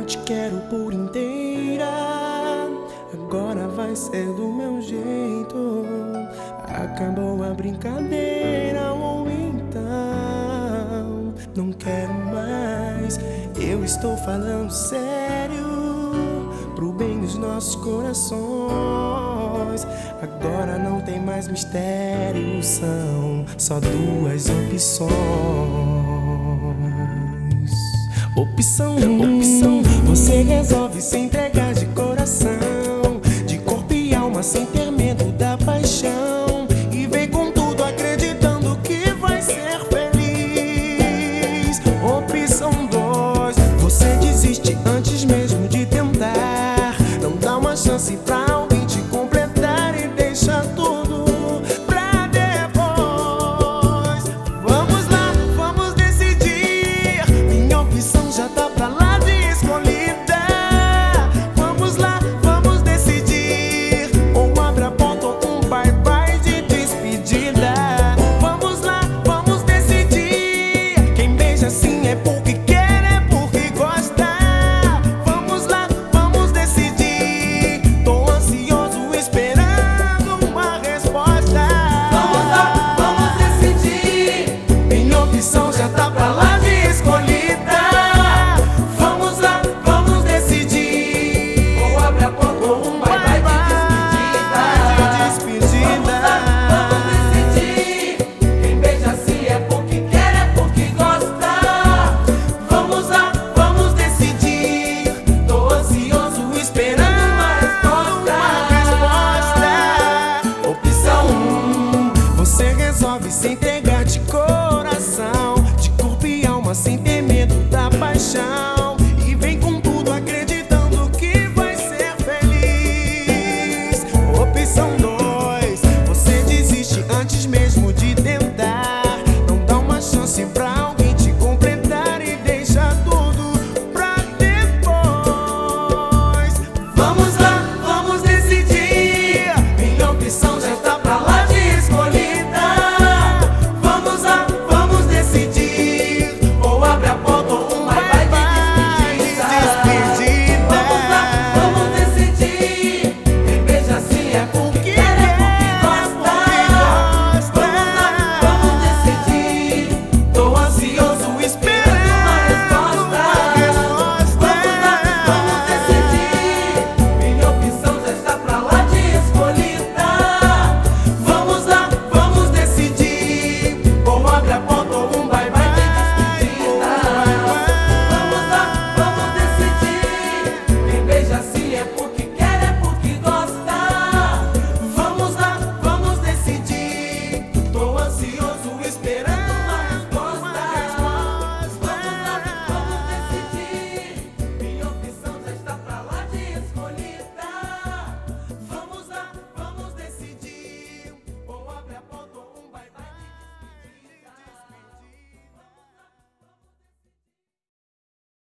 te quero por inteira. Agora vai ser do meu jeito. Acabou a brincadeira, ou então não quero mais. Eu estou falando sério, pro bem dos nossos corações. Agora não tem mais mistério, são só duas opções. Opção 1, você resolve se entregar de coração, de corpo e alma, sem ter